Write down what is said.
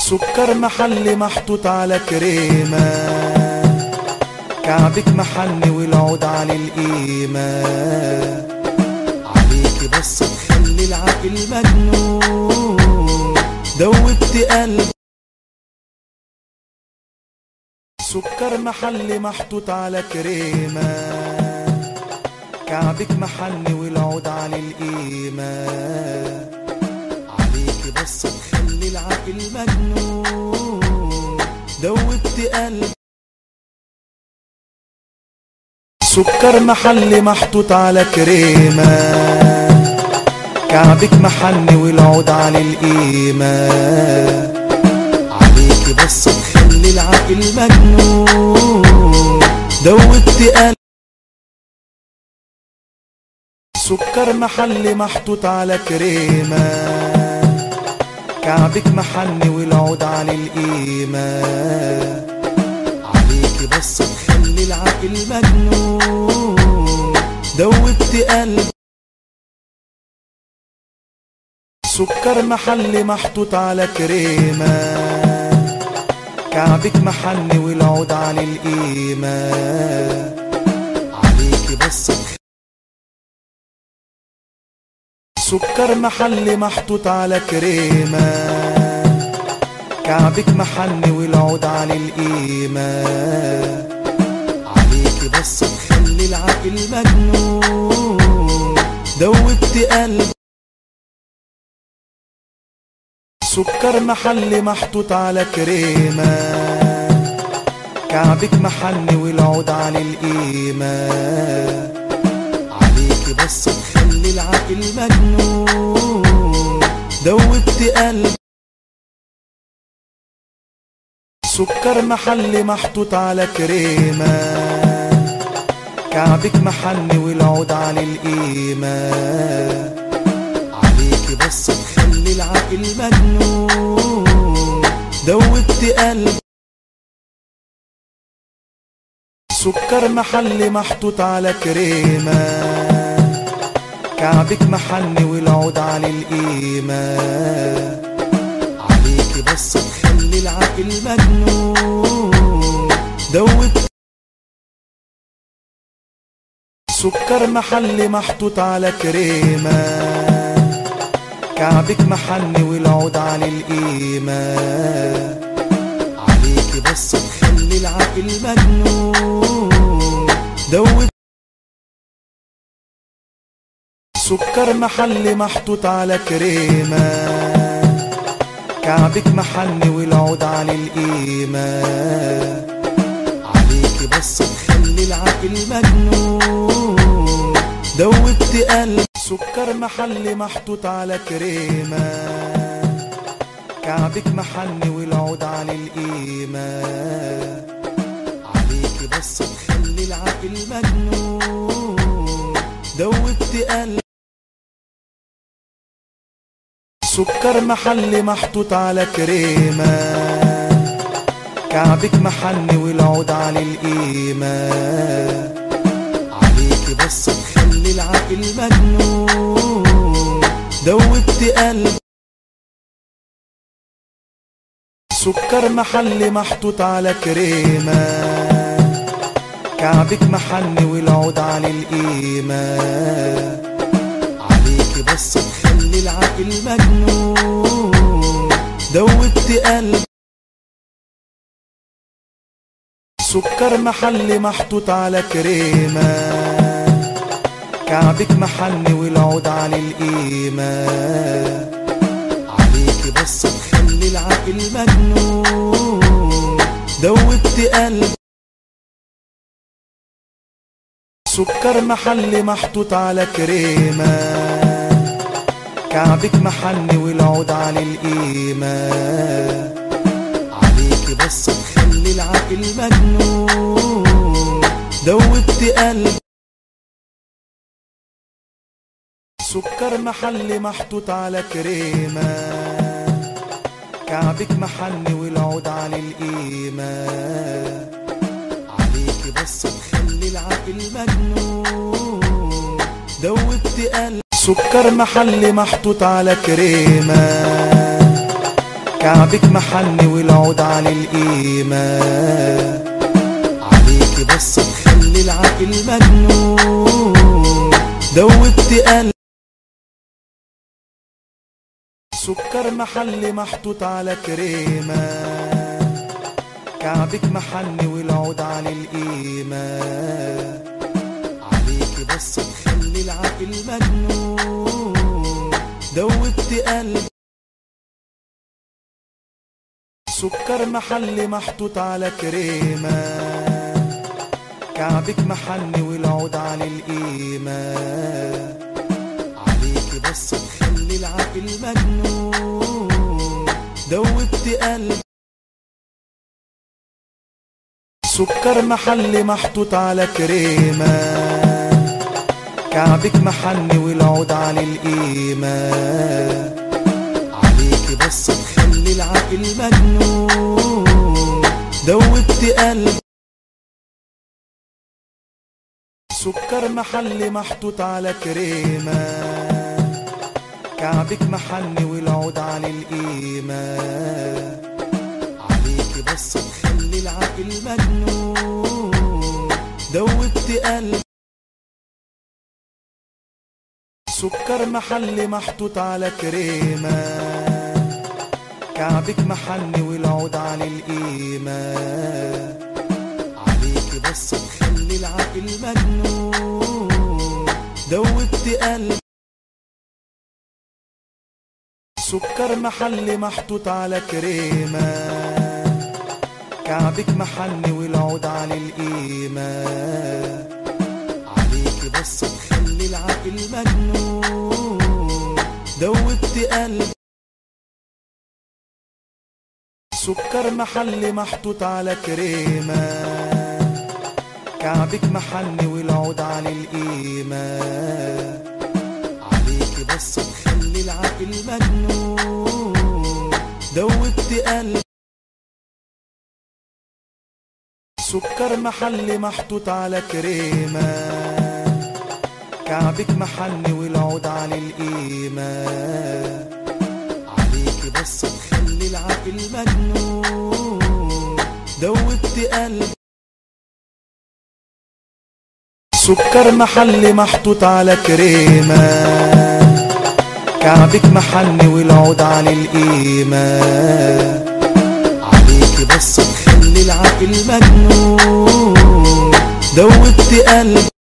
سكر محلي محطوط على كريمة، كعبك محني والعود على القيمة، عليكي بس تخلي العقل مجنون، دوبت قلبي. سكر محلي محطوط على كريمة، كعبك محني والعود على القيمة، عليكي بس تخلي العقل مجنون، دوبت قلبي. سكر محلي محطوط على كريمة، كعبك محني والعود على القيمة، عليكي بس تخلي العقل مجنون، دوبت قلبي. سكر محلي محطوط على كريمة، كعبك محني والعود على القيمة، عليكي بس تخلي العقل مجنون، دوبت قلبي. سكر محلي محطوط على كريمة، كعبك محني والعود على القيمة، عليكي بس. سكر محلي محطوط على كريمة، كعبك محني والعود على القيمة، عليكي بس تخلي العقل مجنون، دوبت قلبي. سكر محلي محطوط على كريمة، كعبك محني والعود على القيمة، عليكي بس تخلي العقل مجنون، دوبت قلبي. سكر محلي محطوط على كريمة، كعبك محني والعود على القيمة، عليكي بس تخلي العقل مجنون، دوبت قلبي. سكر محلي محطوط على كريمة، كعبك محني والعود على القيمة، عليكي بس تخلي العقل مجنون، دوبت. سكر محلي محطوط على كريمة، كعبك محني والعود على القيمة، عليكي بس تخلي العقل مجنون، دوبت. سكر محلي محطوط على كريمة، كعبك محني والعود على القيمة، عليكي بس تخلي العقل مجنون، دوبت قلبي. سكر محلي محطوط على كريمة، كعبك محني والعود على القيمة، عليكي بس تخلي العقل مجنون، دوبت قلبي. سكر محلي محطوط على كريمة، كعبك محني والعود على القيمة، عليكي بس تخلي العقل مجنون، دوبت قلبي. سكر محلي محطوط على كريمة، كعبك محني والعود على القيمة، عليكي بس تخلي العقل مجنون، دوبت قلبي. سكر محلي محطوط على كريمة، كعبك محني والعود على القيمة، عليكي بس تخلي العقل مجنون، دوبت قلبي. سكر محلي محطوط على كريمة، كعبك محني والعود على القيمة، عليكي بس تخلي العقل مجنون، دوبت قلبي. سكر محلي محطوط على كريمة، كعبك محني والعود على القيمة، عليكي بس تخلي العقل مجنون، دوبت قلبي. سكر محلي محطوط على كريمة، كعبك محني والعود عن الإيمان. عليكي بس تخلي العقل مجنون، دوبت قلبي سكر محلي محطوط على كريمة. كعبك محني والعود عن الإيمان. عليكي بس تخلي العقل مجنون، دوبت قلبي سكر محلي محطوط على كريمة. كعبك محني والعود عن الإيمان. عليكي بس تخلي العقل مجنون، دوبت قلبي سكر محلي محطوط على كريمة. كعبك محني والعود عن الإيمان. عليكي بس تخلي العقل مجنون، دوبت قلبي سكر محلي محطوط على كريمة. كعبك محني والعود عن الإيمان. عليكي بس تخلي العقل مجنون، دوبت قلبي سكر محلي محطوط على كريمة. كعبك محني والعود عن الإيمان. عليكي بس تخلي العقل مجنون، دوبت قلبي سكر محلي محطوط على كريمة. كعبك محني والعود عن الإيمان. عليكي بس تخلي العقل مجنون، دوبت قلبي سكر محلي محطوط على كريمة. كعبك محني والعود عن الإيمان. عليكي بس تخلي العقل مجنون، دوبت قلبي سكر محلي محطوط على كريمة. كعبك محني والعود عن الإيمان. عليكي بس تخلي العقل مجنون، دوبت قلبي سكر محلي محطوط على كريمة. كعبك محني والعود عن الإيمان. عليكي بس تخلي العقل مجنون، دوبت قلبي